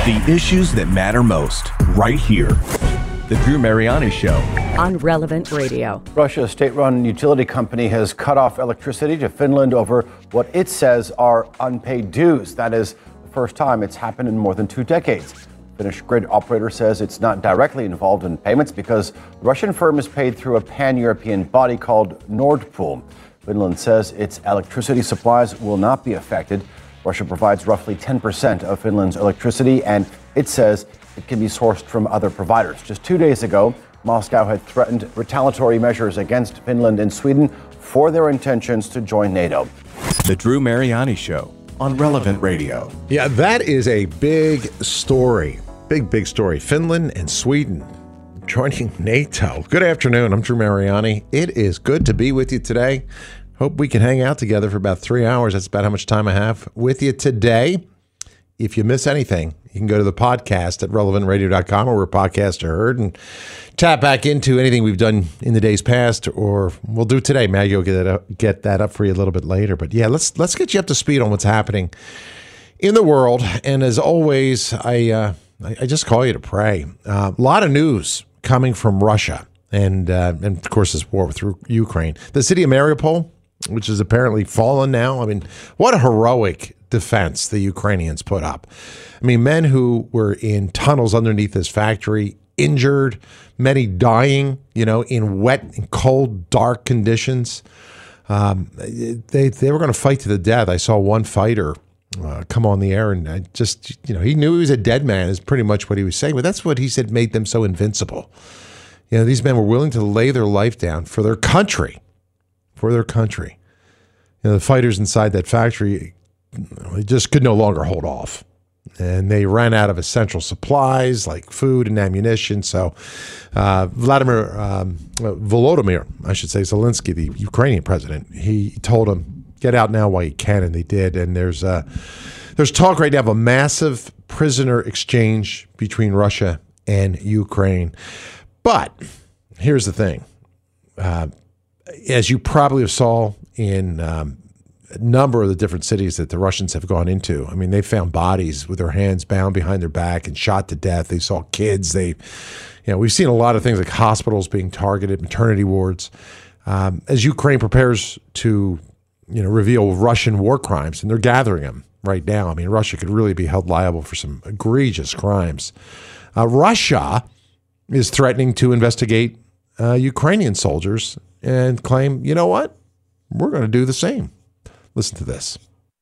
The issues that matter most, right here. The Drew Mariani Show. On Relevant Radio. Russia's state-run utility company has cut off electricity to Finland over what it says are unpaid dues. That is the first time it's happened in more than 2 decades. Finnish grid operator says it's not directly involved in payments because the Russian firm is paid through a pan-European body called Nord Pool. Finland says its electricity supplies will not be affected. Russia provides roughly 10% of Finland's electricity, and it says it can be sourced from other providers. Just 2 days ago, Moscow had threatened retaliatory measures against Finland and Sweden for their intentions to join NATO. The Drew Mariani Show on Relevant Radio. Yeah, that is a big story. Big story. Finland and Sweden joining NATO. Good afternoon. I'm Drew Mariani. It is good to be with you today. Hope we can hang out together for about 3 hours. That's about how much time I have with you today. If you miss anything, you can go to the podcast at relevantradio.com or where podcasts are heard and tap back into anything we've done in the days past or we'll do today. Maggie will get that up for you a little bit later. But yeah, let's get you up to speed on what's happening in the world. And as always, I just call you to pray. A lot of news coming from Russia and of course this war through Ukraine. The city of Mariupol, which is apparently fallen now. I mean, what a heroic defense the Ukrainians put up. I mean, men who were in tunnels underneath this factory, injured, many dying, in wet and cold, dark conditions. They were going to fight to the death. I saw one fighter come on the air and he knew he was a dead man is pretty much what he was saying. But that's what he said made them so invincible. These men were willing to lay their life down for their country. The fighters inside that factory just could no longer hold off. And they ran out of essential supplies like food and ammunition. So Volodymyr Zelensky, the Ukrainian president, he told them, get out now while you can, and they did. And there's talk right now of a massive prisoner exchange between Russia and Ukraine. But here's the thing. As you probably saw in a number of the different cities that the Russians have gone into, I mean, they found bodies with their hands bound behind their back and shot to death. They saw kids. We've seen a lot of things like hospitals being targeted, maternity wards. As Ukraine prepares to, reveal Russian war crimes, and they're gathering them right now. I mean, Russia could really be held liable for some egregious crimes. Russia is threatening to investigate Ukrainian soldiers and claim, you know what? We're going to do the same. Listen to this.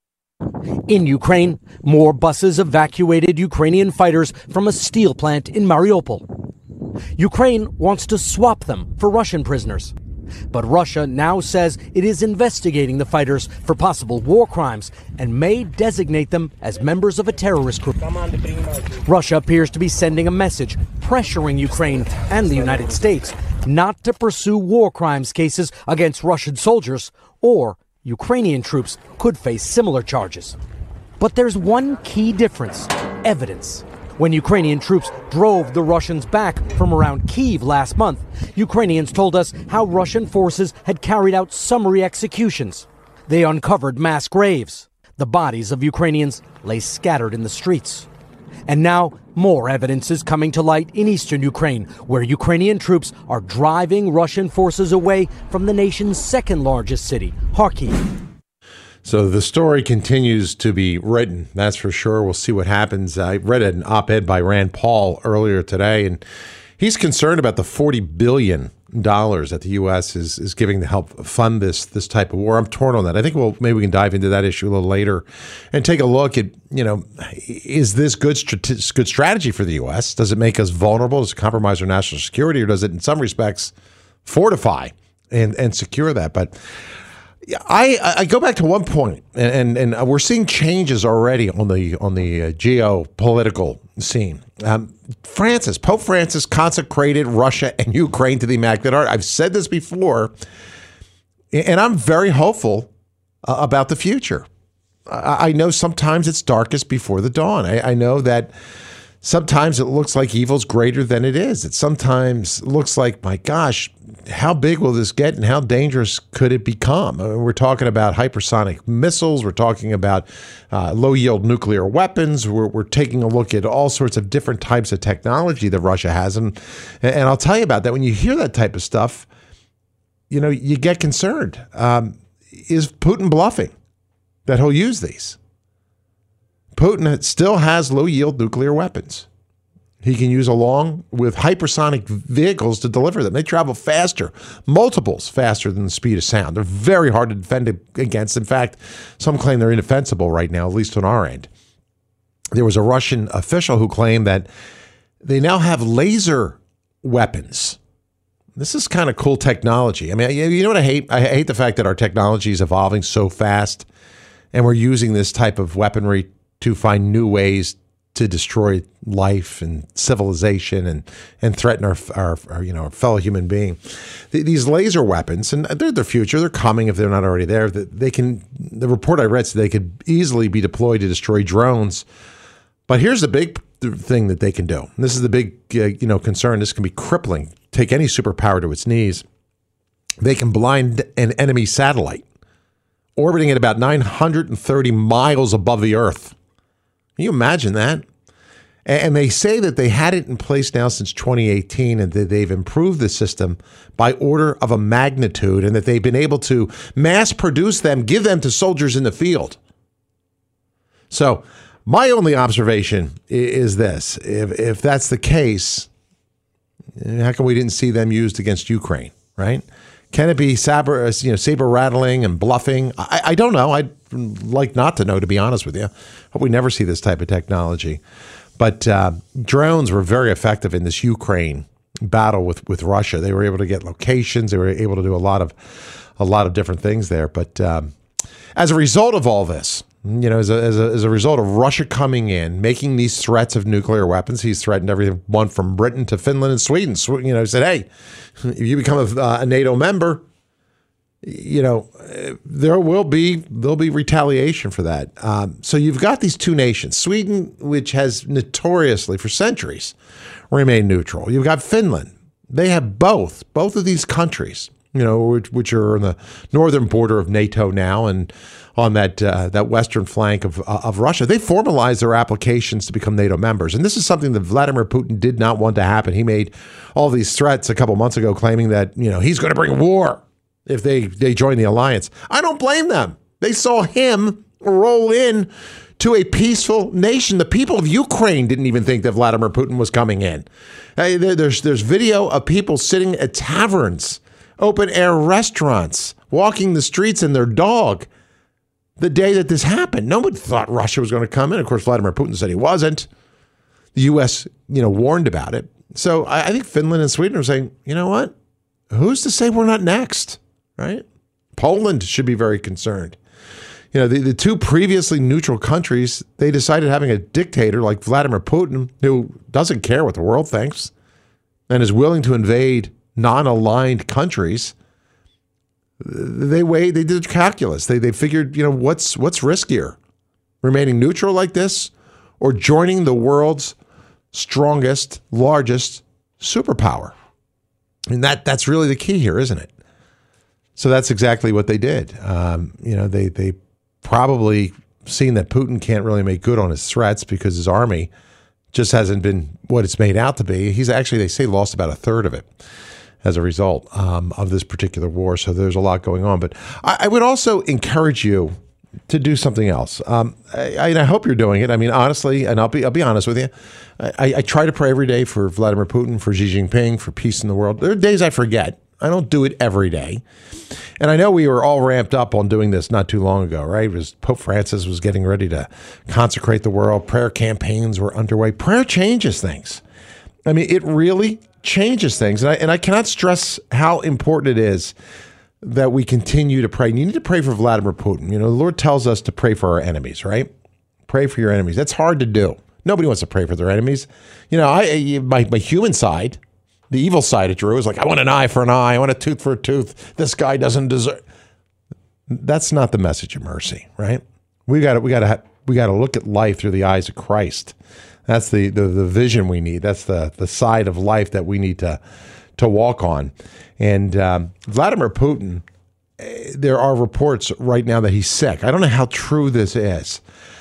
In Ukraine, more buses evacuated Ukrainian fighters from a steel plant in Mariupol. Ukraine wants to swap them for Russian prisoners. But Russia now says it is investigating the fighters for possible war crimes and may designate them as members of a terrorist group. Russia appears to be sending a message pressuring Ukraine and the United States not to pursue war crimes cases against Russian soldiers, or Ukrainian troops could face similar charges. But there's one key difference: evidence. When Ukrainian troops drove the Russians back from around Kyiv last month, Ukrainians told us how Russian forces had carried out summary executions. They uncovered mass graves. The bodies of Ukrainians lay scattered in the streets. And now more evidence is coming to light in eastern Ukraine, where Ukrainian troops are driving Russian forces away from the nation's second largest city, Kharkiv. So the story continues to be written, that's for sure. We'll see what happens. I read an op-ed by Rand Paul earlier today, and he's concerned about the $40 billion that the U.S. is giving to help fund this type of war. I'm torn on that. I think maybe we can dive into that issue a little later and take a look at, is this good strategy for the U.S.? Does it make us vulnerable? Does it compromise our national security, or does it in some respects fortify and secure that? But I go back to one point, and we're seeing changes already on the geopolitical scene. Pope Francis consecrated Russia and Ukraine to the Immaculate Heart. I've said this before, and I'm very hopeful about the future. I know sometimes it's darkest before the dawn. I know that Sometimes it looks like evil's greater than it is. It sometimes looks like, my gosh, how big will this get and how dangerous could it become? I mean, we're talking about hypersonic missiles. We're talking about low-yield nuclear weapons. We're taking a look at all sorts of different types of technology that Russia has. And I'll tell you about that. When you hear that type of stuff, you get concerned. Is Putin bluffing that he'll use these? Putin still has low-yield nuclear weapons. He can use along with hypersonic vehicles to deliver them. They travel faster, multiples faster than the speed of sound. They're very hard to defend against. In fact, some claim they're indefensible right now, at least on our end. There was a Russian official who claimed that they now have laser weapons. This is kind of cool technology. I mean, you know what I hate? I hate the fact that our technology is evolving so fast, and we're using this type of weaponry to find new ways to destroy life and civilization and threaten our fellow human being. These laser weapons, and they're the future. They're coming if they're not already there. They can. The report I read said they could easily be deployed to destroy drones. But here's the big thing that they can do. And this is the big concern. This can be crippling. Take any superpower to its knees. They can blind an enemy satellite orbiting at about 930 miles above the Earth. Can you imagine that? And they say that they had it in place now since 2018 and that they've improved the system by order of a magnitude and that they've been able to mass produce them, give them to soldiers in the field. So my only observation is this. If that's the case, how come we didn't see them used against Ukraine, right? Can it be saber rattling and bluffing? I don't know. I'd like not to know, to be honest with you. Hope we never see this type of technology. But drones were very effective in this Ukraine battle with Russia. They were able to get locations. They were able to do a lot of different things there. But as a result of all this, as a result of Russia coming in, making these threats of nuclear weapons, he's threatened everyone from Britain to Finland and Sweden. He said, hey, if you become a NATO member, there'll be retaliation for that. So you've got these two nations, Sweden, which has notoriously for centuries remained neutral. You've got Finland. They have both of these countries, which are on the northern border of NATO now and on that western flank of Russia. They formalized their applications to become NATO members. And this is something that Vladimir Putin did not want to happen. He made all these threats a couple months ago claiming that, he's going to bring war if they join the alliance. I don't blame them. They saw him roll in to a peaceful nation. The people of Ukraine didn't even think that Vladimir Putin was coming in. There's video of people sitting at taverns, open air restaurants, walking the streets in their dog the day that this happened. No one thought Russia was going to come in. Of course, Vladimir Putin said he wasn't. The U.S., warned about it. So I think Finland and Sweden are saying, you know what? Who's to say we're not next, right? Poland should be very concerned. The two previously neutral countries, they decided having a dictator like Vladimir Putin, who doesn't care what the world thinks and is willing to invade non-aligned countries. They did calculus. They figured, what's riskier, remaining neutral like this or joining the world's strongest, largest superpower? And that's really the key here, isn't it? So that's exactly what they did. They probably seen that Putin can't really make good on his threats because his army just hasn't been what it's made out to be. He's actually, they say, lost about a third of it as a result of this particular war. So there's a lot going on. But I would also encourage you to do something else. I hope you're doing it. I mean, honestly, and I'll be honest with you, I try to pray every day for Vladimir Putin, for Xi Jinping, for peace in the world. There are days I forget. I don't do it every day. And I know we were all ramped up on doing this not too long ago, right? It was Pope Francis was getting ready to consecrate the world. Prayer campaigns were underway. Prayer changes things. I mean, it really changes things. And I cannot stress how important it is that we continue to pray. And you need to pray for Vladimir Putin. The Lord tells us to pray for our enemies, right? Pray for your enemies. That's hard to do. Nobody wants to pray for their enemies. My human side, the evil side of Drew is like, I want an eye for an eye. I want a tooth for a tooth. This guy doesn't deserve. That's not the message of mercy, right? We got to we got to look at life through the eyes of Christ. That's the vision we need. That's the side of life that we need to walk on. And Vladimir Putin, there are reports right now that he's sick. I don't know how true this is.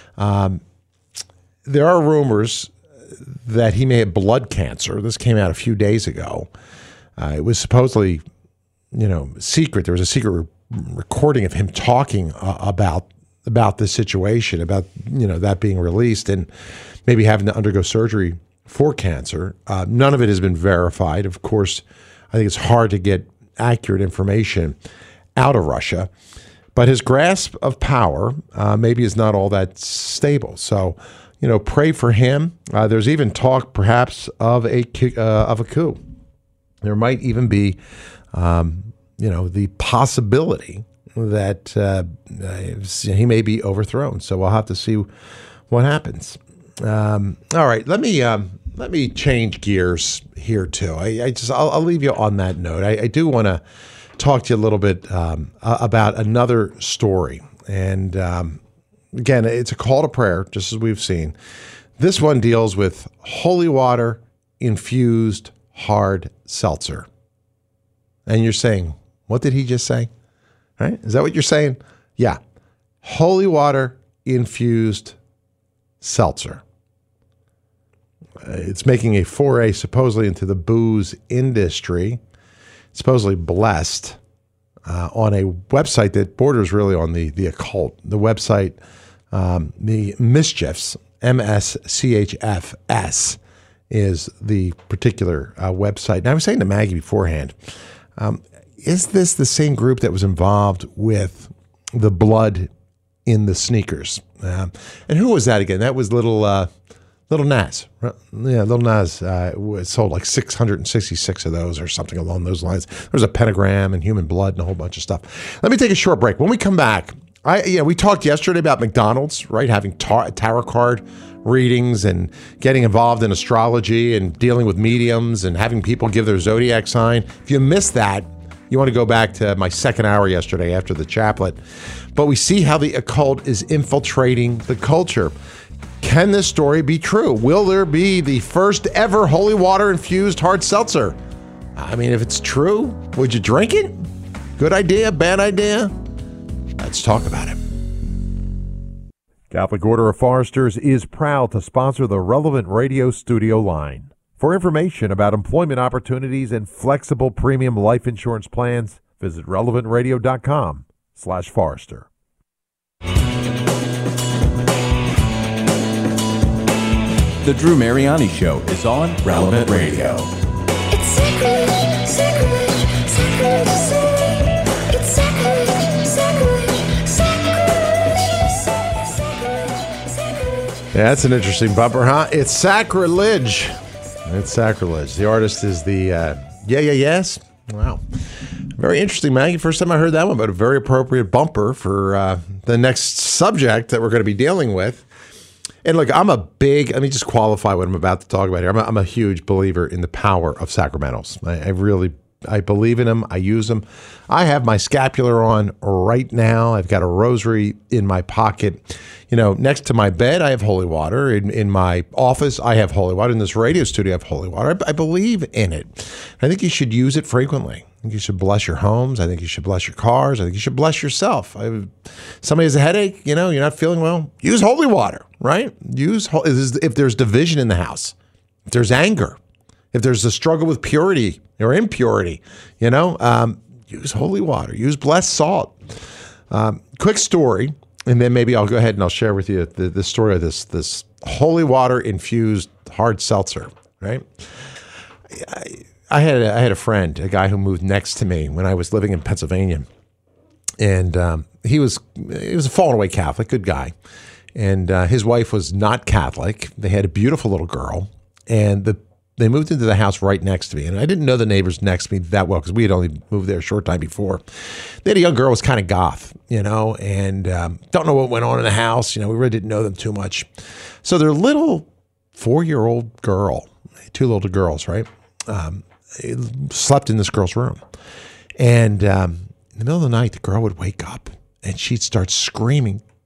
There are rumors that he may have blood cancer. This came out a few days ago. It was supposedly, secret. There was a secret recording of him talking about this situation, about that being released and maybe having to undergo surgery for cancer. None of it has been verified. Of course, I think it's hard to get accurate information out of Russia, but his grasp of power maybe is not all that stable. So, pray for him. There's even talk, perhaps, of a coup. There might even be, the possibility that he may be overthrown. So we'll have to see what happens. All right, let me change gears here too. I'll leave you on that note. I do want to talk to you a little bit about another story, and again, it's a call to prayer, just as we've seen. This one deals with holy water infused hard seltzer, and you're saying, what did he just say? Right? Is that what you're saying? Yeah, holy water infused seltzer. It's making a foray supposedly into the booze industry, supposedly blessed on a website that borders really on the occult. The website, the Mischiefs, MSCHFS, is the particular website. And I was saying to Maggie beforehand, is this the same group that was involved with the blood in the sneakers? And who was that again? That was Little Nas. Yeah, Little Nas sold like 666 of those or something along those lines. There was a pentagram and human blood and a whole bunch of stuff. Let me take a short break. When we come back, we talked yesterday about McDonald's, right? Having tarot card readings and getting involved in astrology and dealing with mediums and having people give their zodiac sign. If you missed that, you want to go back to my second hour yesterday after the chaplet. But we see how the occult is infiltrating the culture. Can this story be true? Will there be the first ever holy water infused hard seltzer? I mean, if it's true, would you drink it? Good idea, bad idea? Let's talk about it. Catholic Order of Foresters is proud to sponsor the Relevant Radio studio line. For information about employment opportunities and flexible premium life insurance plans, visit relevantradio.com/Forester. The Drew Mariani Show is on Relevant Radio. It's sacrilege, sacrilege, sacrilege to say. It's sacrilege, sacrilege, sacrilege, sacrilege, sacrilege. Yeah, that's an interesting bumper, huh? It's sacrilege. It's sacrilege. The artist is the Yes. Wow. Very interesting, Maggie. First time I heard that one, but a very appropriate bumper for the next subject that we're going to be dealing with. And look, let me just qualify what I'm about to talk about here. I'm a huge believer in the power of sacramentals. I believe in them. I use them. I have my scapular on right now. I've got a rosary in my pocket. Next to my bed, I have holy water. In my office, I have holy water. In this radio studio, I have holy water. I believe in it. I think you should use it frequently. I think you should bless your homes. I think you should bless your cars. I think you should bless yourself. Somebody has a headache, you're not feeling well, use holy water, right? If there's division in the house, if there's anger, if there's a struggle with purity or impurity, use holy water, use blessed salt. Quick story, and then maybe I'll go ahead and I'll share with you the story of this holy water infused hard seltzer, right? I had a friend, a guy who moved next to me when I was living in Pennsylvania, and he was a fallen away Catholic, good guy, and his wife was not Catholic. They had a beautiful little girl, and they moved into the house right next to me, and I didn't know the neighbors next to me that well because we had only moved there a short time before. They had a young girl who was kind of goth, and don't know what went on in the house. We really didn't know them too much. So their little 4-year-old girl, two little girls, right? Slept in this girl's room. And in the middle of the night, the girl would wake up and she'd start screaming,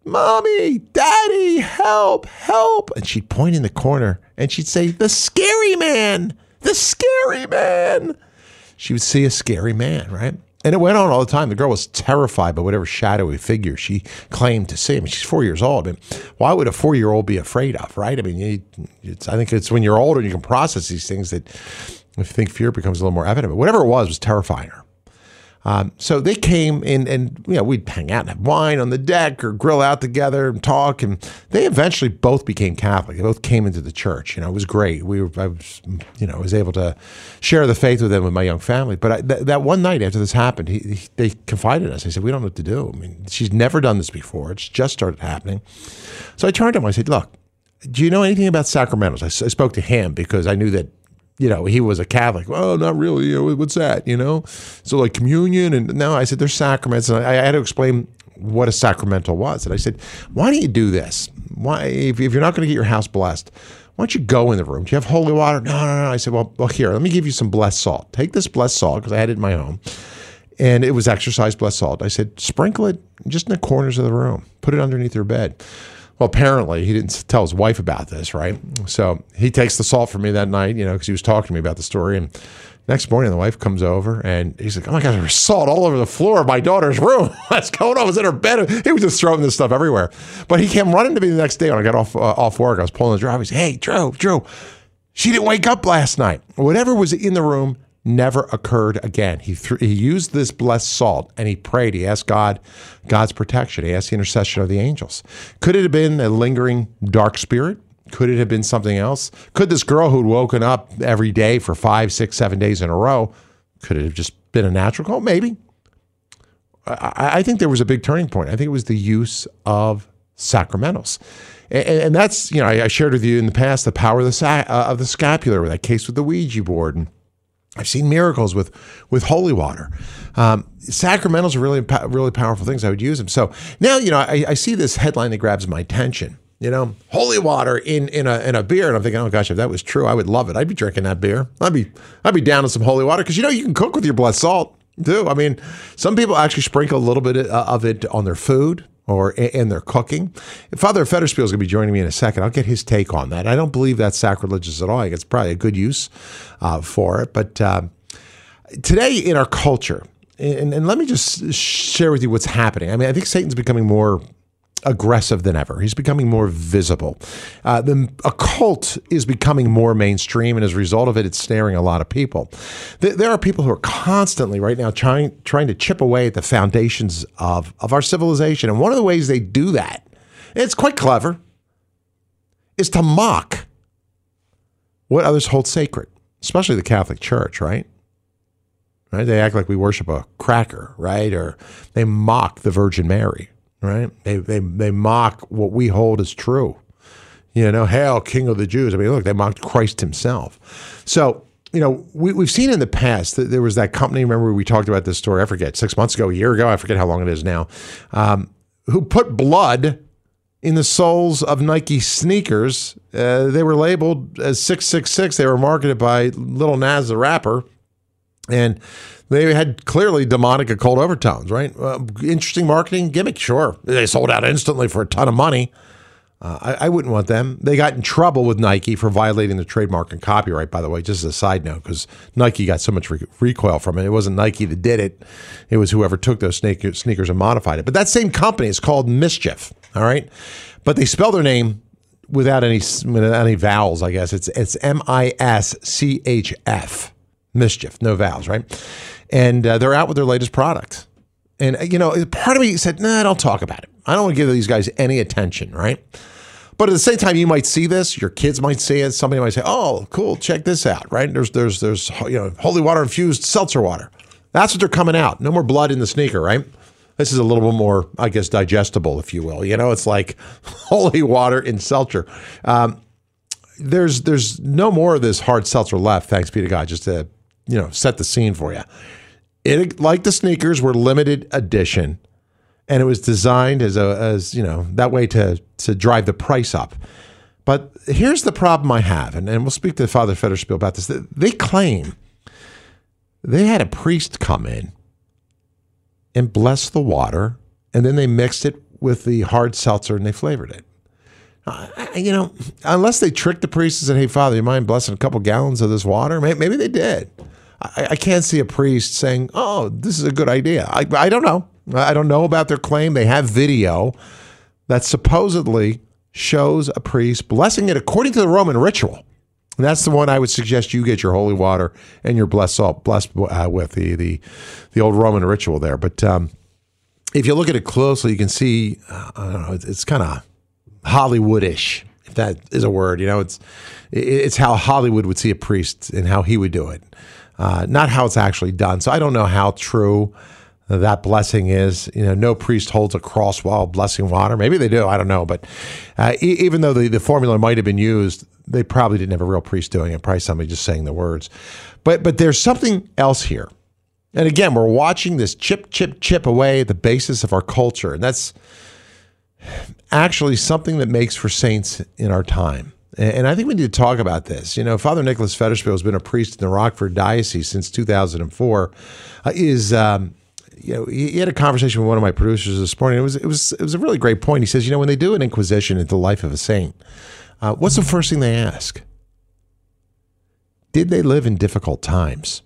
Mommy, Daddy, help, help. And she'd point in the corner and she'd say, the scary man, the scary man. She would see a scary man, right? And it went on all the time. The girl was terrified by whatever shadowy figure she claimed to see. I mean, she's 4 years old. I mean, why would a 4-year-old be afraid of, right? I mean, I think it's when you're older and you can process these things that I think fear becomes a little more evident. But whatever it was terrifying her. So they came in and, we'd hang out and have wine on the deck or grill out together and talk. And they eventually both became Catholic. They both came into the I was great. I was able to share the faith with them with my young family. But that one night after this happened, they confided in us. They said, we don't know what to do. I mean, she's never done this before. It's just started happening. So I turned to him. I said, look, do you know anything about sacramentals? I spoke to him because I knew that he was a Catholic. Well, not really. What's that? So like communion and no, I said, there's sacraments. And I had to explain what a sacramental was. And I said, why don't you do this? Why, if you're not going to get your house blessed, why don't you go in the room? Do you have holy water? No. I said, well, here, let me give you some blessed salt. Take this blessed salt, because I had it in my home. And it was exercise blessed salt. I said, sprinkle it just in the corners of the room. Put it underneath your bed. Well, apparently he didn't tell his wife about this, right? So he takes the salt from me that night, because he was talking to me about the story. And next morning, the wife comes over and he's like, oh my God, there's salt all over the floor of my daughter's room. What's going on? I was in her bed. He was just throwing this stuff everywhere. But he came running to me the next day when I got off work. I was pulling the drive. He said, hey, Drew, she didn't wake up last night. Whatever was in the room never occurred again. He used this blessed salt and he prayed. He asked God's protection. He asked the intercession of the angels. Could it have been a lingering dark spirit? Could it have been something else? Could this girl who'd woken up every day for 5, 6, 7 days in a row, could it have just been a natural call? Maybe. I think there was a big turning point. I think it was the use of sacramentals. And that's, I shared with you in the past the power of the scapular, with that case with the Ouija board. And I've seen miracles with holy water. Sacramentals are really powerful things. I would use them. So now, I see this headline that grabs my attention. Holy water in a beer, and I'm thinking, oh gosh, if that was true, I would love it. I'd be drinking that beer. I'd be down with some holy water, because you can cook with your blessed salt too. I mean, some people actually sprinkle a little bit of it on their food or in their cooking. Father Federspiel is going to be joining me in a second. I'll get his take on that. I don't believe that's sacrilegious at all. I think it's probably a good use for it. But today in our culture, and let me just share with you what's happening. I mean, I think Satan's becoming more aggressive than ever. He's becoming more visible. The occult is becoming more mainstream, and as a result of it, it's snaring a lot of people. There are people who are constantly right now trying to chip away at the foundations of our civilization. And one of the ways they do that, and it's quite clever, is to mock what others hold sacred, especially the Catholic Church, right? Right? They act like we worship a cracker, right? Or they mock the Virgin Mary. Right? They mock what we hold as true. Hail, King of the Jews. I mean, look, they mocked Christ himself. So, we've seen in the past that there was that company, remember we talked about this story, I forget, 6 months ago, a year ago, I forget how long it is now, who put blood in the soles of Nike sneakers. They were labeled as 666. They were marketed by Lil Nas the rapper. And they had clearly demonic occult overtones, right? Interesting marketing gimmick, sure. They sold out instantly for a ton of money. I wouldn't want them. They got in trouble with Nike for violating the trademark and copyright, by the way, just as a side note, because Nike got so much recoil from it. It wasn't Nike that did it. It was whoever took those sneakers and modified it. But that same company is called Mischief, all right? But they spell their name without any vowels, I guess. It's MISCHF. Mischief, no vowels, right? And they're out with their latest product. And, part of me said, nah, don't talk about it. I don't want to give these guys any attention, right? But at the same time, you might see this. Your kids might see it. Somebody might say, oh, cool, check this out, right? There's holy water infused seltzer water. That's what they're coming out. No more blood in the sneaker, right? This is a little bit more, I guess, digestible, if you will. It's like holy water in seltzer. There's no more of this hard seltzer left, thanks be to God, just to set the scene for you. It, like the sneakers, were limited edition, and it was designed as that way to drive the price up. But here's the problem I have, and we'll speak to Father Federspiel about this. They claim they had a priest come in and bless the water, and then they mixed it with the hard seltzer and they flavored it. Unless they tricked the priest and said, hey, Father, you mind blessing a couple gallons of this water? Maybe they did. I can't see a priest saying, oh, this is a good idea. I don't know. I don't know about their claim. They have video that supposedly shows a priest blessing it according to the Roman ritual. And that's the one I would suggest you get your holy water and your blessed salt blessed with the old Roman ritual there. But if you look at it closely, you can see, I don't know, it's kind of Hollywoodish, if that is a word. It's how Hollywood would see a priest and how he would do it, not how it's actually done. So I don't know how true that blessing is. No priest holds a cross while blessing water. Maybe they do. I don't know. But even though the formula might have been used, they probably didn't have a real priest doing it. Probably somebody just saying the words. But there's something else here. And again, we're watching this chip away at the basis of our culture. And that's actually something that makes for saints in our time. And I think we need to talk about this. Father Nicholas Federspiel has been a priest in the Rockford Diocese since 2004. He had a conversation with one of my producers this morning. It was a really great point. He says, when they do an inquisition into the life of a saint, what's the first thing they ask? Did they live in difficult times?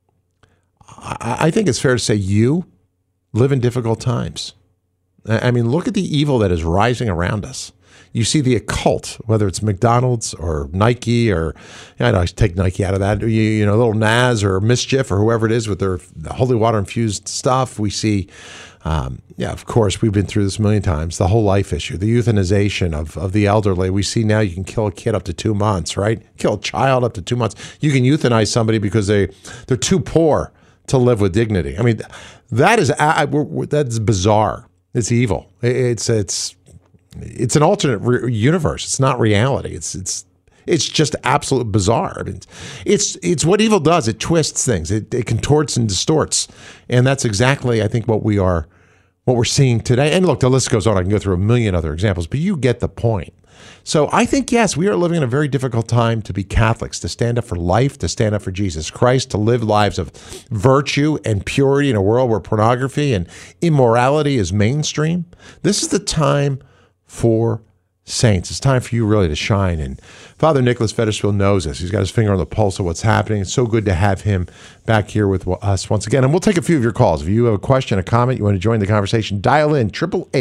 I think it's fair to say you live in difficult times. I mean, look at the evil that is rising around us. You see the occult, whether it's McDonald's or Nike or, I take Nike out of that, little Naz or Mischief or whoever it is with their holy water infused stuff. We see, of course, we've been through this a million times, the whole life issue, the euthanization of the elderly. We see now you can kill a kid up to 2 months, right? Kill a child up to 2 months. You can euthanize somebody because they're too poor to live with dignity. I mean, that's bizarre. It's evil. It's an alternate universe. It's not reality. It's just absolute bizarre. I mean, it's what evil does. It twists things. It contorts and distorts, and that's exactly, I think, what we're seeing today. And look, the list goes on. I can go through a million other examples, but you get the point. So I think, yes, we are living in a very difficult time to be Catholics, to stand up for life, to stand up for Jesus Christ, to live lives of virtue and purity in a world where pornography and immorality is mainstream. This is the time for saints. It's time for you really to shine. And Father Nicholas Federspiel knows this. He's got his finger on the pulse of what's happening. It's so good to have him back here with us once again. And we'll take a few of your calls. If you have a question, a comment, you want to join the conversation, dial in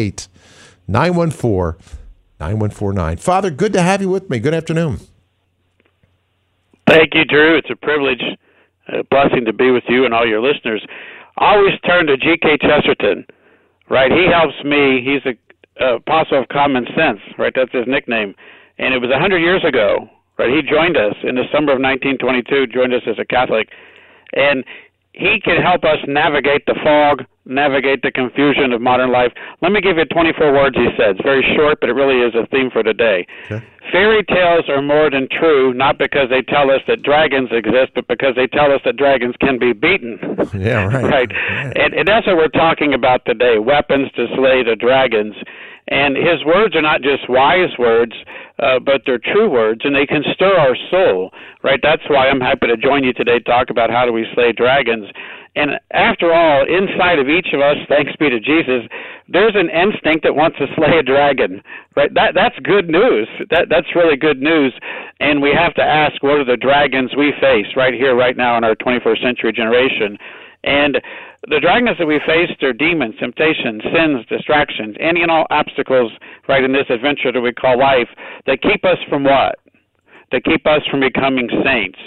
888-914-9149. Father, good to have you with me. Good afternoon. Thank you, Drew. It's a privilege, a blessing to be with you and all your listeners. I always turn to G.K. Chesterton, right? He helps me. He's a apostle of common sense, right? That's his nickname. And it was 100 years ago, right? He joined us in the summer of 1922, joined us as a Catholic. And he can help us navigate the fog, navigate the confusion of modern life. Let me give you 24 words he said. It's very short, but it really is a theme for today. Okay. Fairy tales are more than true, not because they tell us that dragons exist, but because they tell us that dragons can be beaten. Yeah, right. Right. Yeah. And that's what we're talking about today, weapons to slay the dragons. And his words are not just wise words, but they're true words, and they can stir our soul, right? That's why I'm happy to join you today to talk about how do we slay dragons. And after all, inside of each of us, thanks be to Jesus, there's an instinct that wants to slay a dragon, right? That's good news. That's really good news. And we have to ask, what are the dragons we face right here, right now in our 21st century generation? And the dragons that we faced are demons, temptations, sins, distractions, any and all obstacles, right, in this adventure that we call life that keep us from what? That keep us from becoming saints.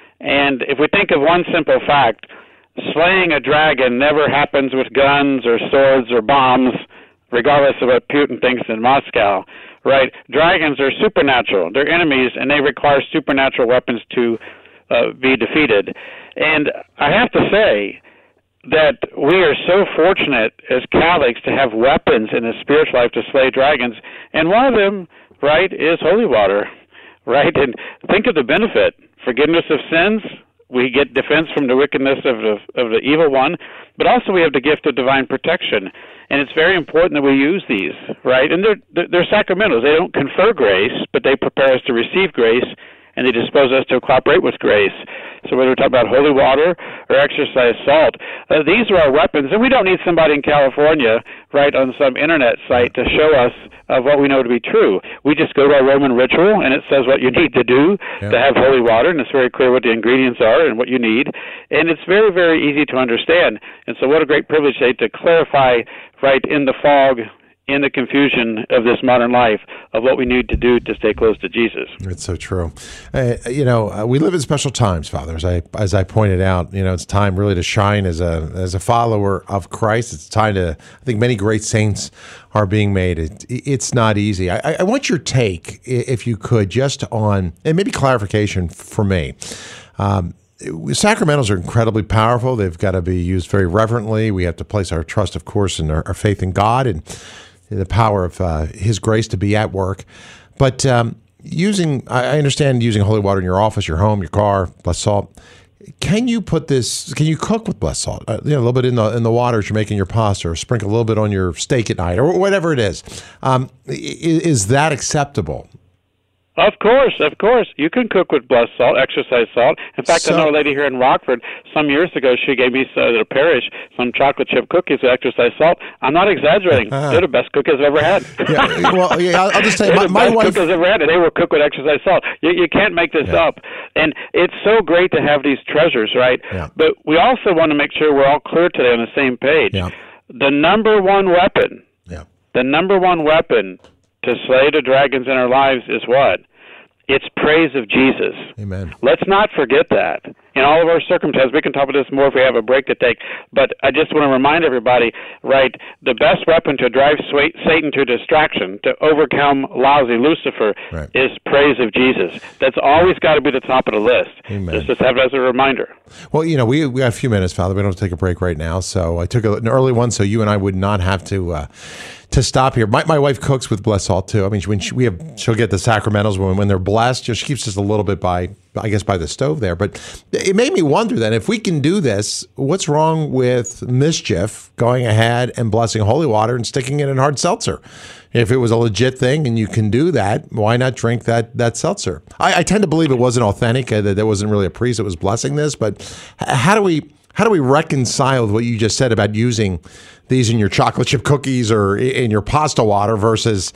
And if we think of one simple fact, slaying a dragon never happens with guns or swords or bombs, regardless of what Putin thinks in Moscow, right? Dragons are supernatural. They're enemies, and they require supernatural weapons to be defeated. And I have to say that we are so fortunate as Catholics to have weapons in the spiritual life to slay dragons. And one of them, right, is holy water, right? And think of the benefit. Forgiveness of sins. We get defense from the wickedness of the evil one, but also we have the gift of divine protection. And it's very important that we use these, right? And they're sacramentals. They don't confer grace, but they prepare us to receive grace, and they dispose us to cooperate with grace. So whether we talk about holy water or exercise salt, these are our weapons, and we don't need somebody in California, right, on some internet site to show us of what we know to be true. We just go to our Roman ritual, and it says what you need to do to have holy water, and it's very clear what the ingredients are and what you need, and it's very, very easy to understand. And so what a great privilege to clarify, right, in the fog, in the confusion of this modern life, of what we need to do to stay close to Jesus. It's so true. We live in special times, Father. As I pointed out, it's time really to shine as a follower of Christ. It's time to, I think many great saints are being made. It's not easy. I want your take, if you could, just on, and maybe clarification for me. Sacramentals are incredibly powerful. They've got to be used very reverently. We have to place our trust, of course, in our faith in God and the power of His grace to be at work. But I understand using holy water in your office, your home, your car, blessed salt. Can you cook with blessed salt? A little bit in the water as you're making your pasta, or sprinkle a little bit on your steak at night, or whatever it is. Is that acceptable? Of course. You can cook with blessed salt, exercise salt. In fact, I know a lady here in Rockford, some years ago, she gave me at a parish some chocolate chip cookies with exercise salt. I'm not exaggerating. They're the best cookies I've ever had. I'll just say, my wife... cookies I've ever had, and they were cooked with exercise salt. You can't make this up. And it's so great to have these treasures, right? Yeah. But we also want to make sure we're all clear today on the same page. Yeah. The number one weapon to slay the dragons in our lives is what? It's praise of Jesus. Amen. Let's not forget that. In all of our circumstances, we can talk about this more if we have a break to take, but I just want to remind everybody, right, the best weapon to drive Satan to distraction, to overcome lousy Lucifer, is praise of Jesus. That's always got to be the top of the list. Amen. Just have it as a reminder. Well, we got a few minutes, Father. We don't have to take a break right now, so I took an early one so you and I would not have to stop here. My wife cooks with blessed salt too. I mean, she'll get the sacramentals when they're blessed. She keeps just a little bit by the stove there. But it made me wonder then, if we can do this, what's wrong with Mischief going ahead and blessing holy water and sticking it in hard seltzer? If it was a legit thing and you can do that, why not drink that seltzer? I tend to believe it wasn't authentic, that there wasn't really a priest that was blessing this. But how do we reconcile with what you just said about using these in your chocolate chip cookies or in your pasta water versus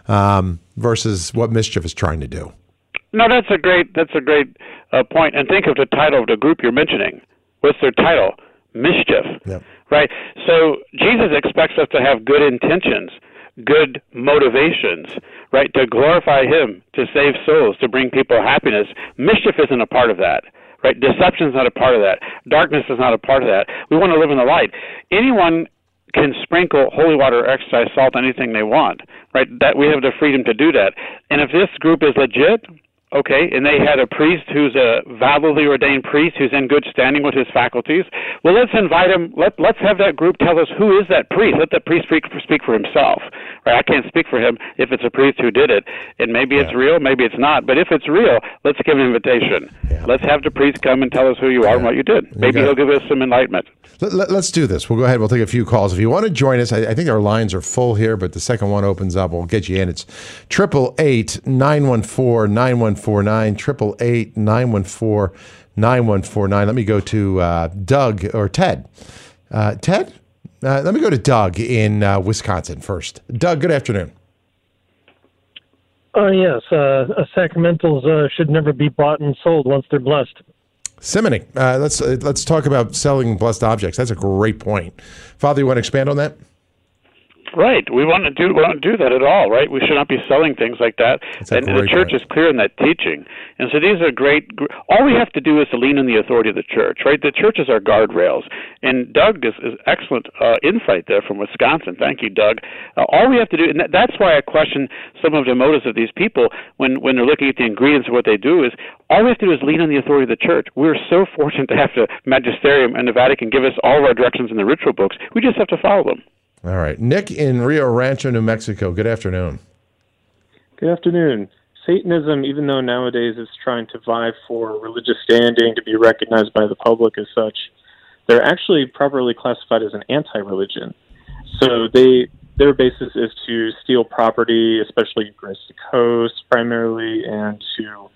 what Mischief is trying to do? No, that's a great point. And think of the title of the group you're mentioning. What's their title? Mischief. Yep. Right? So Jesus expects us to have good intentions, good motivations, right, to glorify Him, to save souls, to bring people happiness. Mischief isn't a part of that. Right? Deception is not a part of that. Darkness is not a part of that. We want to live in the light. Anyone can sprinkle holy water or exercise salt on anything they want, right? That we have the freedom to do that. And if this group is legit, okay, and they had a priest who's a validly ordained priest who's in good standing with his faculties, well, let's invite him. Let's have that group tell us who is that priest. Let that priest speak for himself. Right? I can't speak for him if it's a priest who did it. And maybe it's real, maybe it's not. But if it's real, let's give an invitation. Yeah. Let's have the priest come and tell us who you are and what you did. Maybe he'll give us some enlightenment. Let's do this. We'll go ahead. We'll take a few calls. If you want to join us, I think our lines are full here, but the second one opens up. We'll get you in. It's 888-914-9149, 888-914-9149. Let me go to Doug or Ted. Ted? Let me go to Doug in Wisconsin first. Doug, good afternoon. Yes. Sacramentals should never be bought and sold once they're blessed. Simony, let's talk about selling blessed objects. That's a great point. Father, you want to expand on that? Right. We want to do that at all, right? We should not be selling things like that. And the church is clear in that teaching. And so these are great. All we have to do is to lean on the authority of the church, right? The church is our guardrails. And Doug is excellent insight there from Wisconsin. Thank you, Doug. All we have to do, and that's why I question some of the motives of these people when they're looking at the ingredients of what they do, is all we have to do is lean on the authority of the church. We're so fortunate to have the magisterium and the Vatican give us all of our directions in the ritual books. We just have to follow them. All right. Nick in Rio Rancho, New Mexico. Good afternoon. Good afternoon. Satanism, even though nowadays it's trying to vie for religious standing to be recognized by the public as such, they're actually properly classified as an anti-religion. So their basis is to steal property, especially Eucharistic hosts primarily, and to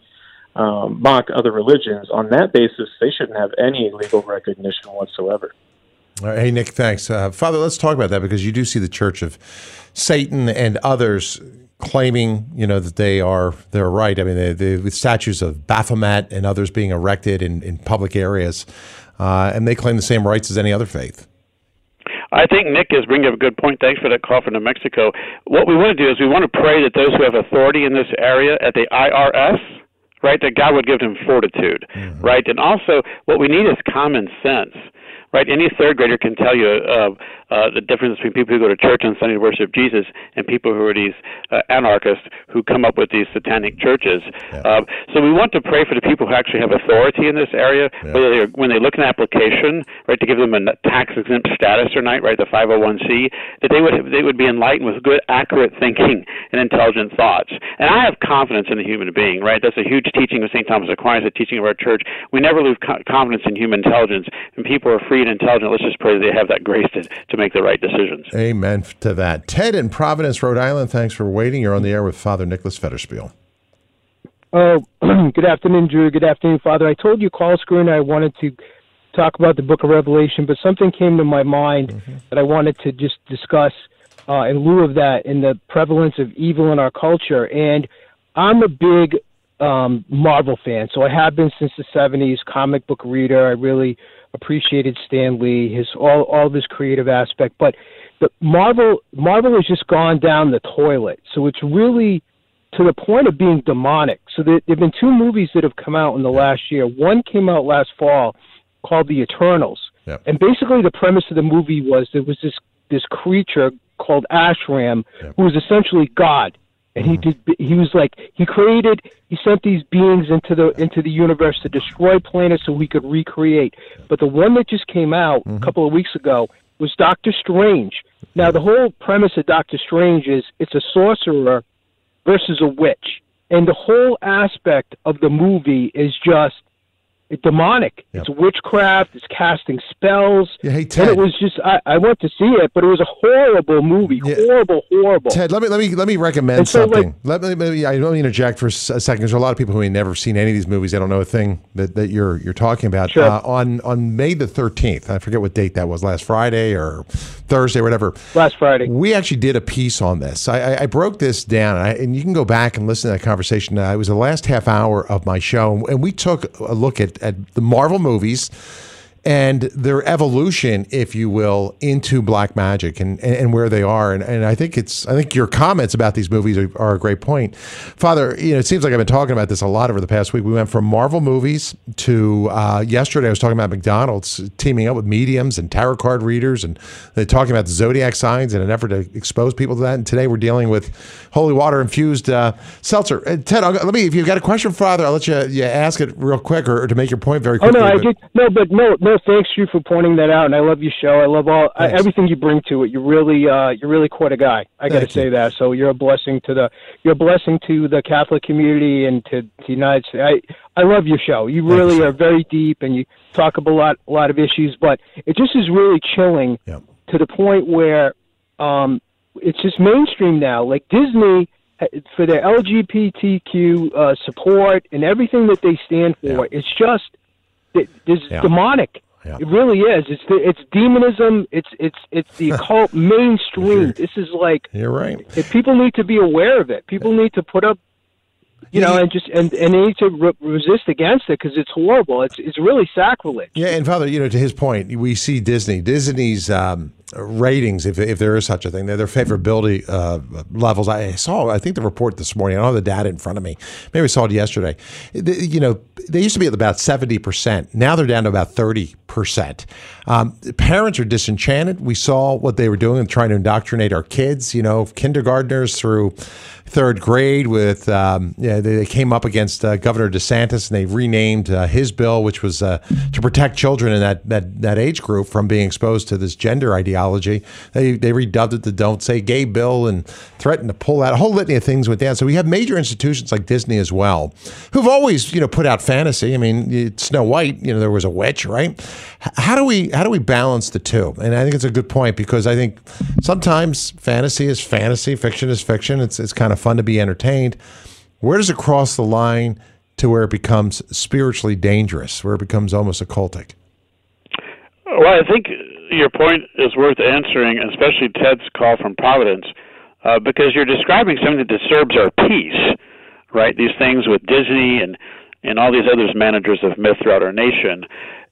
mock other religions. On that basis, they shouldn't have any legal recognition whatsoever. All right, hey, Nick, thanks. Father, let's talk about that because you do see the Church of Satan and others claiming, that they're right. I mean, with statues of Baphomet and others being erected in public areas, and they claim the same rights as any other faith. I think Nick is bringing up a good point. Thanks for that call from New Mexico. What we want to do is we want to pray that those who have authority in this area at the IRS, right, that God would give them fortitude, right? And also what we need is common sense. Right, any third grader can tell you the difference between people who go to church on Sunday to worship Jesus and people who are these anarchists who come up with these satanic churches. Yeah. So we want to pray for the people who actually have authority in this area, whether when they look at an application, right, to give them a tax-exempt status or not, right, the 501c, that they would be enlightened with good, accurate thinking and intelligent thoughts. And I have confidence in the human being, right? That's a huge teaching of St. Thomas Aquinas, a teaching of our church. We never lose confidence in human intelligence, and people are free and intelligent. Let's just pray that they have that grace to make the right decisions. Amen to that. Ted in Providence, Rhode Island, thanks for waiting. You're on the air with Father Nicholas Federspiel. Oh, good afternoon, Drew. Good afternoon, Father. I told you call screen I wanted to talk about the book of Revelation, but something came to my mind that I wanted to just discuss in lieu of that, in the prevalence of evil in our culture. And I'm a big Marvel fan, so I have been since the 70s, comic book reader. I really appreciated Stan Lee, all of his creative aspect. But the Marvel has just gone down the toilet. So it's really to the point of being demonic. So there have been two movies that have come out in the last year. One came out last fall called The Eternals. Yep. And basically the premise of the movie was there was this creature called Ashram who was essentially God. And he sent these beings into the universe to destroy planets so we could recreate. But the one that just came out a couple of weeks ago was Doctor Strange. Now, the whole premise of Doctor Strange is it's a sorcerer versus a witch. And the whole aspect of the movie is just demonic. Yep. It's witchcraft. It's casting spells. Yeah, hey, Ted. And it was just I went to see it, but it was a horrible movie. Yeah. Horrible. Ted, let me recommend something. Let me I don't interject for a second. There's a lot of people who ain't never seen any of these movies. They don't know a thing that you're talking about. Sure. On May the 13th, I forget what date that was, last Friday or Thursday, whatever. Last Friday. We actually did a piece on this. I broke this down, and you can go back and listen to that conversation. It was the last half hour of my show, and we took a look at the Marvel movies and their evolution, if you will, into black magic and where they are. And I think your comments about these movies are a great point. Father, it seems like I've been talking about this a lot over the past week. We went from Marvel movies to yesterday I was talking about McDonald's teaming up with mediums and tarot card readers, and they're talking about the zodiac signs in an effort to expose people to that. And today we're dealing with holy water infused seltzer. Ted, if you've got a question, Father, I'll let you ask it real quick or to make your point very quickly. No, thanks you for pointing that out, and I love your show. I love everything you bring to it. You're really quite a guy. I got to say that. So you're a blessing to the Catholic community and to the United States. I love your show. You really are very deep, and you talk about a lot of issues. But it just is really chilling to the point where it's just mainstream now. Like Disney, for their LGBTQ support and everything that they stand for, it's just. It's demonic. Yeah. It really is. It's demonism. It's the occult mainstream. This is like you're right. People need to be aware of it. People need to put up, and they need to resist against it because it's horrible. It's really sacrilege. Yeah, and Father, to his point, we see Disney's ratings, if there is such a thing, their favorability levels. I think the report this morning. I don't have the data in front of me. Maybe I saw it yesterday. They used to be at about 70%. Now they're down to about 30%. Parents are disenchanted. We saw what they were doing and trying to indoctrinate our kids. Kindergartners through third grade with they came up against Governor DeSantis, and they renamed his bill, which was to protect children in that age group from being exposed to this gender ideology. They redubbed it the Don't Say Gay bill and threatened to pull out a whole litany of things with that. So we have major institutions like Disney as well, who've always put out fantasy. I mean, Snow White, there was a witch, right? How do we balance the two? And I think it's a good point, because I think sometimes fantasy is fantasy, fiction is fiction. It's kind of fun to be entertained. Where does it cross the line to where it becomes spiritually dangerous, where it becomes almost occultic? Well, I think your point is worth answering, especially Ted's call from Providence, because you're describing something that disturbs our peace, right? These things with Disney and all these other managers of myth throughout our nation.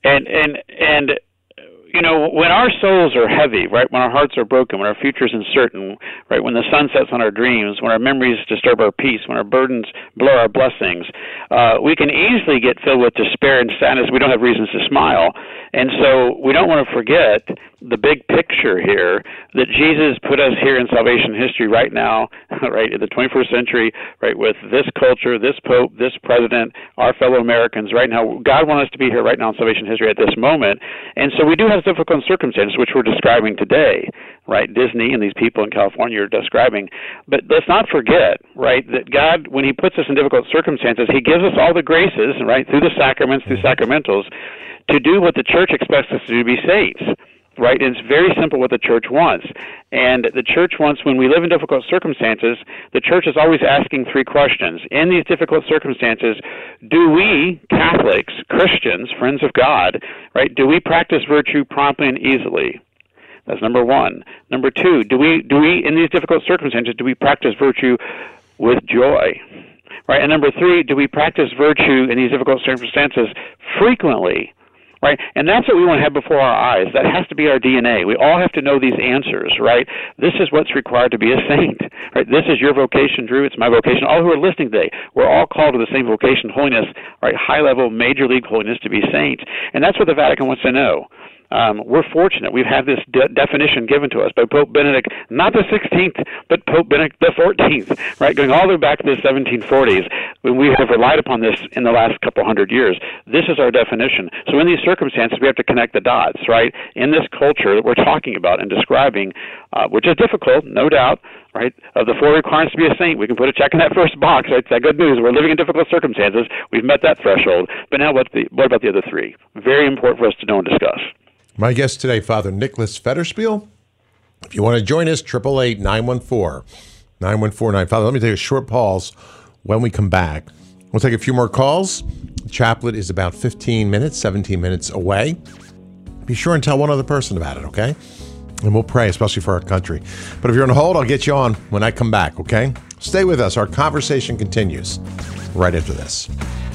And you know, when our souls are heavy, right, when our hearts are broken, when our future is uncertain, right, when the sun sets on our dreams, when our memories disturb our peace, when our burdens blur our blessings, we can easily get filled with despair and sadness. We don't have reasons to smile. And so we don't want to forget the big picture here, that Jesus put us here in salvation history right now, right, in the 21st century, right, with this culture, this pope, this president, our fellow Americans right now. God wants us to be here right now in salvation history at this moment. And so we do have difficult circumstances, which we're describing today, right? Disney and these people in California are describing. But let's not forget, right, that God, when he puts us in difficult circumstances, he gives us all the graces, right, through the sacraments, through sacramentals, to do what the church expects us to do, to be saints. Right? And it's very simple what the church wants. And the church wants, when we live in difficult circumstances, the church is always asking three questions. In these difficult circumstances, do we, Catholics, Christians, friends of God, right, do we practice virtue promptly and easily? That's number one. Number two, do we, in these difficult circumstances, do we practice virtue with joy? Right? And number three, do we practice virtue in these difficult circumstances frequently? Right? And that's what we want to have before our eyes. That has to be our DNA. We all have to know these answers, right? This is what's required to be a saint, right? This is your vocation, Drew. It's my vocation. All who are listening today, we're all called to the same vocation, holiness, right? High-level, major league holiness, to be saints. And that's what the Vatican wants to know. We're fortunate. We've had this definition given to us by Pope Benedict, not the 16th, but Pope Benedict the 14th, right? Going all the way back to the 1740s, when we have relied upon this in the last couple hundred years. This is our definition. So in these circumstances, we have to connect the dots, right? In this culture that we're talking about and describing, which is difficult, no doubt, right? Of the 4 requirements to be a saint, we can put a check in that first box, right? It's that good news. We're living in difficult circumstances. We've met that threshold. But now what about the other 3? Very important for us to know and discuss. My guest today, Father Nicholas Federspiel. If you want to join us, 888-914-9149. Father, let me take a short pause. When we come back, we'll take a few more calls. The chaplet is about 17 minutes away. Be sure and tell one other person about it, okay? And we'll pray, especially for our country. But if you're on hold, I'll get you on when I come back, okay? Stay with us. Our conversation continues right after this.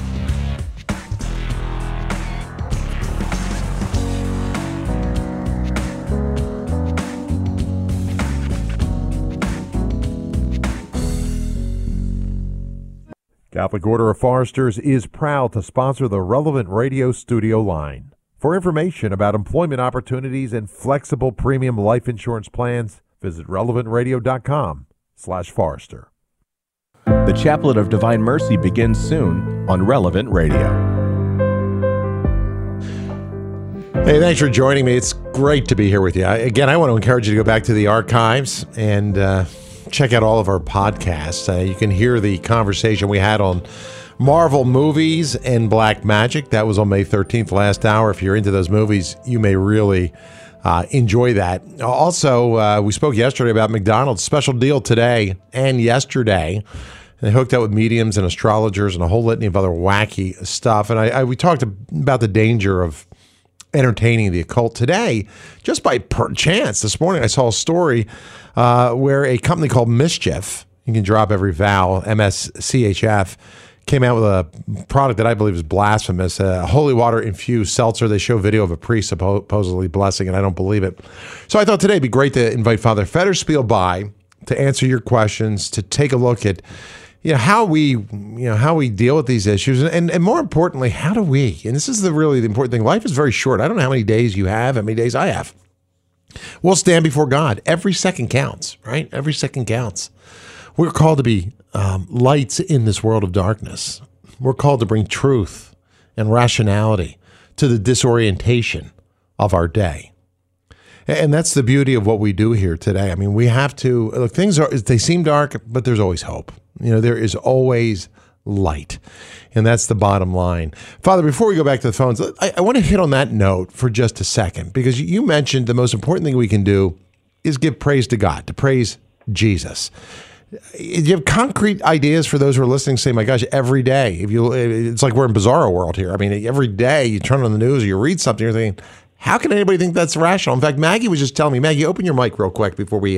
Catholic Order of Foresters is proud to sponsor the Relevant Radio studio line. For information about employment opportunities and flexible premium life insurance plans, visit relevantradio.com/Forester. The Chaplet of Divine Mercy begins soon on Relevant Radio. Hey, thanks for joining me. It's great to be here with you. Again, I want to encourage you to go back to the archives and check out all of our podcasts. You can hear the conversation we had on Marvel movies and Black Magic. That was on May 13th, last hour. If you're into those movies, you may really enjoy that. Also, we spoke yesterday about McDonald's special deal today and yesterday. They hooked up with mediums and astrologers and a whole litany of other wacky stuff. And we talked about the danger of entertaining the occult today. Just by chance, this morning I saw a story where a company called Mischief, you can drop every vowel, MSCHF, came out with a product that I believe is blasphemous, a holy water infused seltzer. They show video of a priest supposedly blessing, and I don't believe it. So I thought today it'd be great to invite Father Federspiel by to answer your questions, to take a look at how we deal with these issues, and more importantly, how do we? And this is really the important thing. Life is very short. I don't know how many days you have, how many days I have. We'll stand before God. Every second counts, right? Every second counts. We're called to be lights in this world of darkness. We're called to bring truth and rationality to the disorientation of our day. And that's the beauty of what we do here today. I mean, we have to, look, they seem dark, but there's always hope. There is always light. And that's the bottom line. Father, before we go back to the phones, I want to hit on that note for just a second, because you mentioned the most important thing we can do is give praise to God, to praise Jesus. Do you have concrete ideas for those who are listening? Say, my gosh, every day, it's like we're in bizarro world here. I mean, every day you turn on the news or you read something, you're thinking, how can anybody think that's rational? In fact, Maggie was just telling me, Maggie, open your mic real quick before we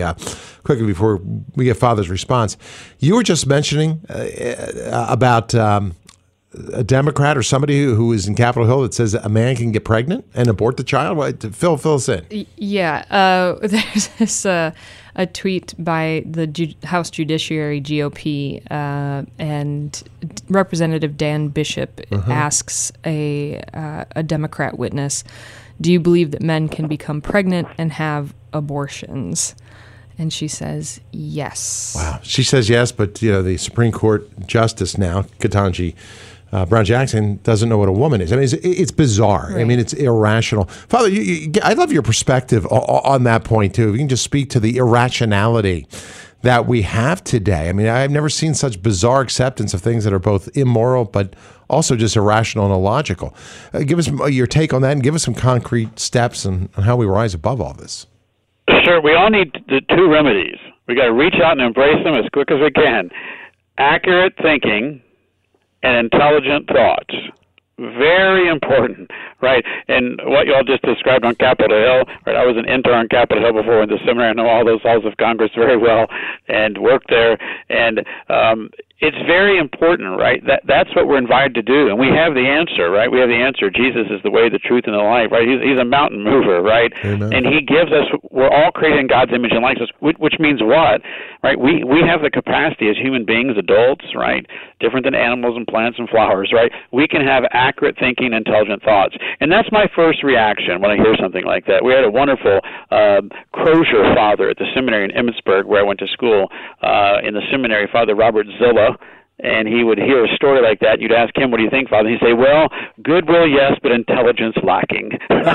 get Father's response. You were just mentioning about a Democrat or somebody who is in Capitol Hill that says that a man can get pregnant and abort the child. Fill us in. Yeah, there's this a tweet by the House Judiciary GOP, and Representative Dan Bishop asks a Democrat witness, "Do you believe that men can become pregnant and have abortions?" And she says yes. Wow, she says yes, but the Supreme Court Justice now, Ketanji Brown Jackson, doesn't know what a woman is. I mean, it's bizarre. Right. I mean, it's irrational. Father, I love your perspective on that point, too. You can just speak to the irrationality that we have today. I mean, I've never seen such bizarre acceptance of things that are both immoral but also just irrational and illogical. Give us your take on that and give us some concrete steps on how we rise above all this. Sure. We all need the two remedies. We got to reach out and embrace them as quick as we can. Accurate thinking and intelligent thoughts. Very important, right? And what you all just described on Capitol Hill, right? I was an intern on Capitol Hill before in the seminary. I know all those halls of Congress very well and worked there. And it's very important, right? That's what we're invited to do. And we have the answer, right? We have the answer. Jesus is the way, the truth, and the life, right? He's a mountain mover, right? Amen. And he gives us, we're all created in God's image and likeness, which means what? Right? We have the capacity as human beings, adults, right? Different than animals and plants and flowers, right? We can have accurate thinking, intelligent thoughts. And that's my first reaction when I hear something like that. We had a wonderful Crozier father at the seminary in Emmitsburg where I went to school, in the seminary, Father Robert Zilla, and he would hear a story like that. You'd ask him, what do you think, Father? He'd say, well, goodwill, yes, but intelligence lacking.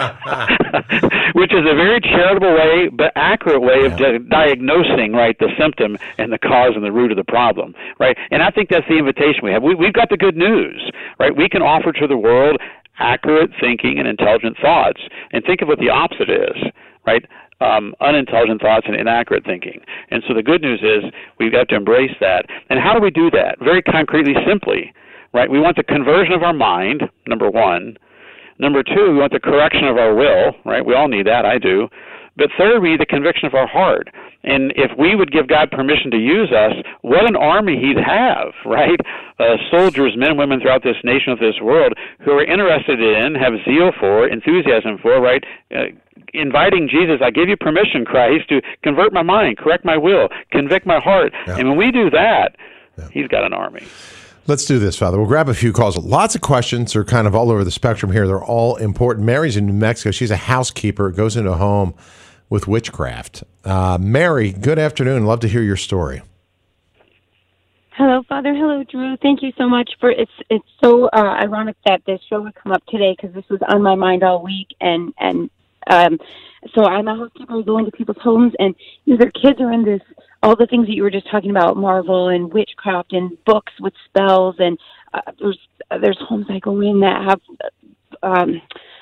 Which is a very charitable way, but accurate way of diagnosing, right, the symptom and the cause and the root of the problem, right? And I think that's the invitation we have. We've got the good news, right? We can offer to the world accurate thinking and intelligent thoughts. And think of what the opposite is, right? Unintelligent thoughts and inaccurate thinking. And so the good news is we've got to embrace that. And how do we do that? Very concretely, simply, right? We want the conversion of our mind, number one. Number two, we want the correction of our will, right? We all need that, I do. But third, we need the conviction of our heart. And if we would give God permission to use us, what an army he'd have, right? Soldiers, men and women throughout this nation, of this world, who are interested in, have zeal for, enthusiasm for, right? Inviting Jesus, I give you permission, Christ, to convert my mind, correct my will, convict my heart. Yeah. And when we do that, he's got an army. Let's do this, Father. We'll grab a few calls. Lots of questions are kind of all over the spectrum here. They're all important. Mary's in New Mexico. She's a housekeeper, goes into a home with witchcraft. Mary, good afternoon. Love to hear your story. Hello, Father. Hello, Drew. Thank you so much for it's so ironic that this show would come up today because this was on my mind all week, and so I'm a housekeeper going to people's homes, and their kids are in this, all the things that you were just talking about, Marvel and witchcraft and books with spells, and there's homes I go in that have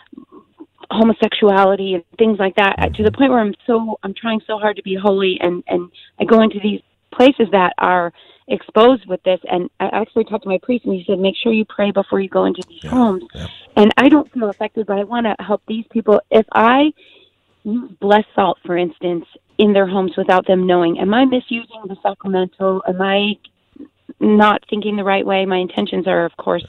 homosexuality and things like that, to the point where I'm trying so hard to be holy, and I go into these places that are exposed with this, and I actually talked to my priest, and he said, make sure you pray before you go into these homes. And I don't feel affected, but I want to help these people. If I use blessed salt, for instance, in their homes without them knowing, am I misusing the sacramental? Am I not thinking the right way? My intentions are, of course,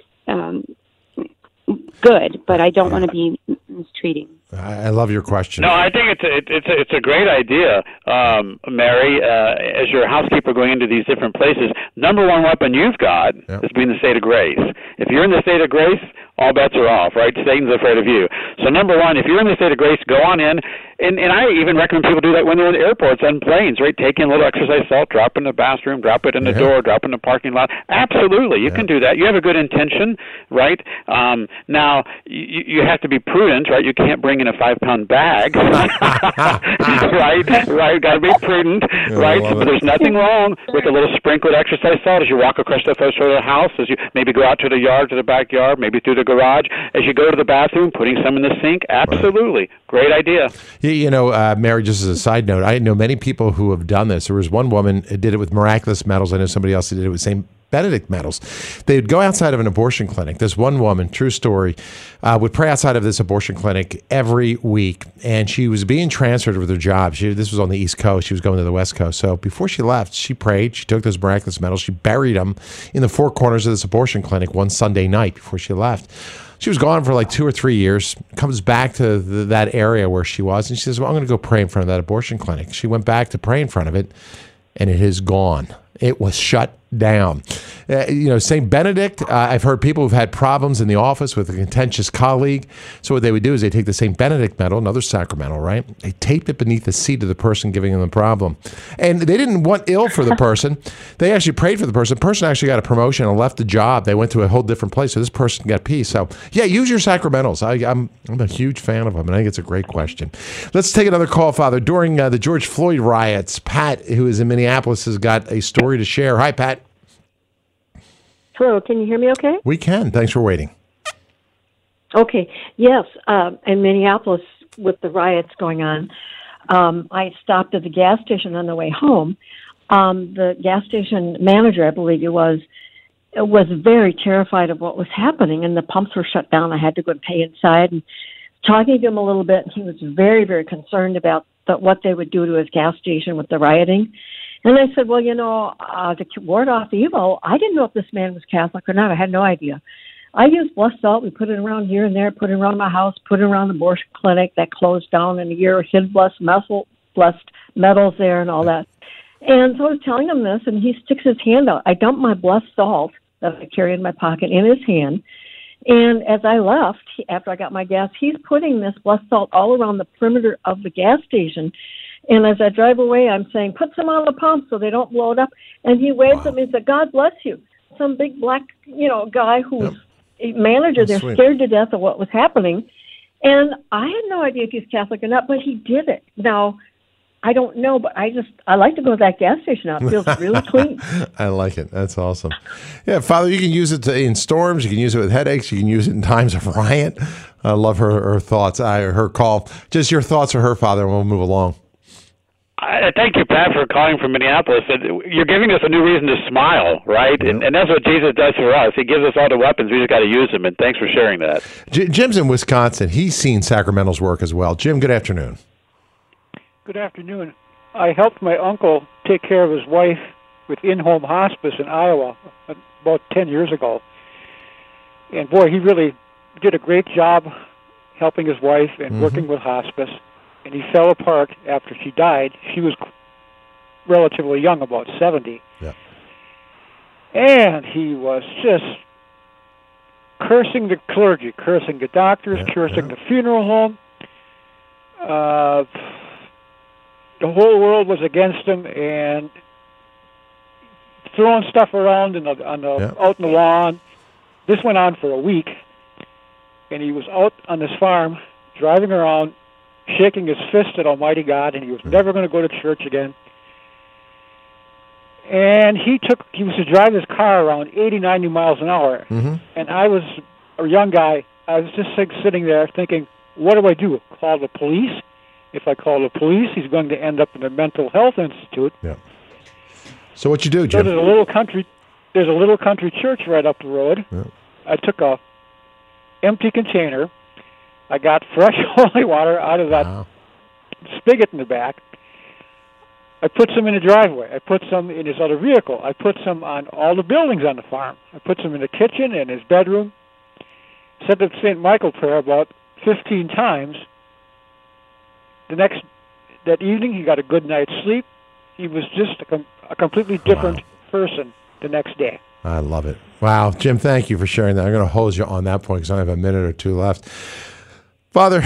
good, but I don't want to be mistreating. I love your question. No, I think it's a great idea, Mary. As your housekeeper going into these different places, number one weapon you've got is being in the state of grace. If you're in the state of grace, all bets are off, right? Satan's afraid of you. So number one, if you're in the state of grace, go on in. And I even recommend people do that when they're in the airports and planes, right? Take in a little exercise salt, drop it in the bathroom, drop it in the door, drop it in the parking lot. Absolutely, you can do that. You have a good intention, right? Now, you have to be prudent, right? You can't bring in a 5-pound bag. right? Got to be prudent, right? But there's nothing wrong with a little sprinkled exercise salt as you walk across the threshold of the house, as you maybe go out to the yard, to the backyard, maybe through the garage, as you go to the bathroom, putting some in the sink. Absolutely. Great idea. You know, Mary, just as a side note, I know many people who have done this. There was one woman who did it with Miraculous Metals. I know somebody else who did it with St. Benedict Metals. They would go outside of an abortion clinic. This one woman, true story, would pray outside of this abortion clinic every week, and she was being transferred with her job. This was on the East Coast. She was going to the West Coast. So before she left, she prayed. She took those Miraculous Metals. She buried them in the four corners of this abortion clinic one Sunday night before she left. She was gone for like 2 or 3 years, comes back to that area where she was, and she says, well, I'm going to go pray in front of that abortion clinic. She went back to pray in front of it, and it is gone. It was shut down. St. Benedict, I've heard people who've had problems in the office with a contentious colleague. So what they would do is they take the St. Benedict medal, another sacramental, right? They taped it beneath the seat of the person giving them the problem. And they didn't want ill for the person. They actually prayed for the person. The person actually got a promotion and left the job. They went to a whole different place. So this person got peace. So yeah, use your sacramentals. I'm a huge fan of them, and I think it's a great question. Let's take another call, Father. During the George Floyd riots, Pat, who is in Minneapolis, has got a story to share. Hi, Pat. Hello, can you hear me okay? We can. Thanks for waiting. Okay, yes. In Minneapolis, with the riots going on, I stopped at the gas station on the way home. The gas station manager, I believe he was very terrified of what was happening, and the pumps were shut down. I had to go and pay inside, and talking to him a little bit, he was very, very concerned about what they would do to his gas station with the rioting. And I said, well, to ward off evil, I didn't know if this man was Catholic or not. I had no idea. I used blessed salt. We put it around here and there, put it around my house, put it around the abortion clinic that closed down in a year, hid blessed metals there and all that. And so I was telling him this, and he sticks his hand out. I dumped my blessed salt that I carry in my pocket in his hand. And as I left, after I got my gas, he's putting this blessed salt all around the perimeter of the gas station. And as I drive away, I'm saying, put some on the pump so they don't blow it up. And he waves at me and said, God bless you. Some big black, guy who's a manager there, scared to death of what was happening. And I had no idea if he's Catholic or not, but he did it. Now, I don't know, but I like to go to that gas station now. It feels really clean. I like it. That's awesome. Yeah, Father, you can use it in storms. You can use it with headaches. You can use it in times of riot. I love her thoughts, her call. Just your thoughts or her, Father, and we'll move along. Thank you, Pat, for calling from Minneapolis. You're giving us a new reason to smile, right? Yep. And that's what Jesus does for us. He gives us all the weapons. We just got to use them, and thanks for sharing that. Jim's in Wisconsin. He's seen sacramentals work as well. Jim, good afternoon. Good afternoon. I helped my uncle take care of his wife with in-home hospice in Iowa about 10 years ago. And, boy, he really did a great job helping his wife and working with hospice. And he fell apart after she died. She was relatively young, about 70. Yeah. And he was just cursing the clergy, cursing the doctors, cursing the funeral home. The whole world was against him, and throwing stuff around out in the lawn. This went on for a week, and he was out on his farm, driving around, shaking his fist at Almighty God, and he was never going to go to church again. And he was to drive his car around 80, 90 miles an hour. And I was a young guy. I was just sitting there thinking, what do I do? Call the police? If I call the police, he's going to end up in a mental health institute. Yeah. So what you do, Jim? So there's a little country church right up the road. Yeah. I took a empty container. I got fresh holy water out of that spigot in the back. I put some in the driveway. I put some in his other vehicle. I put some on all the buildings on the farm. I put some in the kitchen and his bedroom. Said the St. Michael prayer about 15 times. That evening, he got a good night's sleep. He was just a completely different person the next day. I love it. Wow. Jim, thank you for sharing that. I'm going to hold you on that point because I have a minute or two left. Father,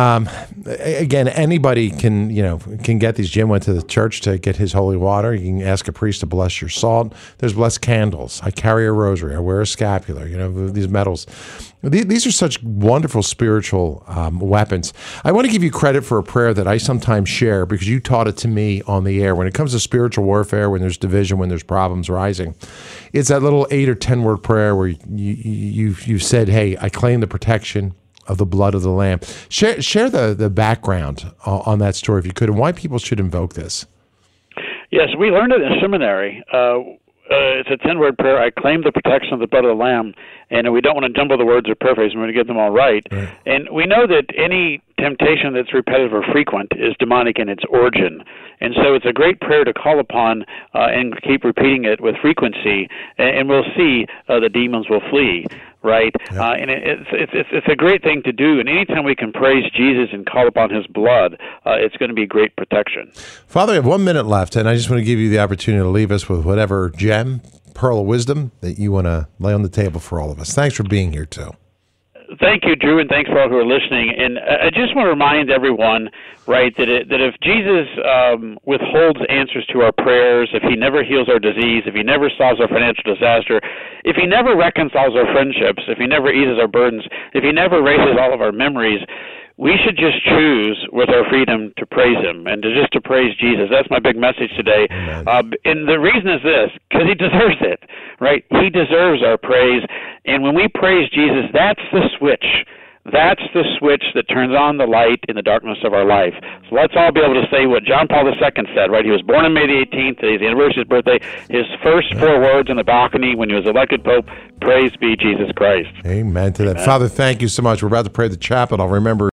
again, anybody can get these. Jim went to the church to get his holy water. You can ask a priest to bless your salt. There's blessed candles. I carry a rosary. I wear a scapular. These medals. These are such wonderful spiritual weapons. I want to give you credit for a prayer that I sometimes share because you taught it to me on the air. When it comes to spiritual warfare, when there's division, when there's problems rising, it's that little 8 or 10 word prayer where you said, "Hey, I claim the protection of the blood of the Lamb." Share the background on that story, if you could, and why people should invoke this. Yes, we learned it in seminary. It's a 10-word prayer. I claim the protection of the blood of the Lamb, and we don't want to jumble the words or paraphrase. We want to get them all right. And we know that any temptation that's repetitive or frequent is demonic in its origin. And so it's a great prayer to call upon and keep repeating it with frequency, and we'll see the demons will flee. Right, and it's a great thing to do. And anytime we can praise Jesus and call upon His blood, it's going to be great protection. Father, I have 1 minute left, and I just want to give you the opportunity to leave us with whatever gem, pearl of wisdom that you want to lay on the table for all of us. Thanks for being here, too. Thank you, Drew, and thanks for all who are listening. And I just want to remind everyone, right, that if Jesus withholds answers to our prayers, if He never heals our disease, if He never solves our financial disaster, if He never reconciles our friendships, if He never eases our burdens, if He never erases all of our memories, we should just choose with our freedom to praise Him and to praise Jesus. That's my big message today. And the reason is this, because He deserves it, right? He deserves our praise. And when we praise Jesus, that's the switch. That's the switch that turns on the light in the darkness of our life. So let's all be able to say what John Paul II said, right? He was born on May the 18th. Today's the anniversary of his birthday. His first 4 words on the balcony when he was elected Pope, praise be Jesus Christ. Amen to that. Amen. Father, thank you so much. We're about to pray the chaplet. I'll remember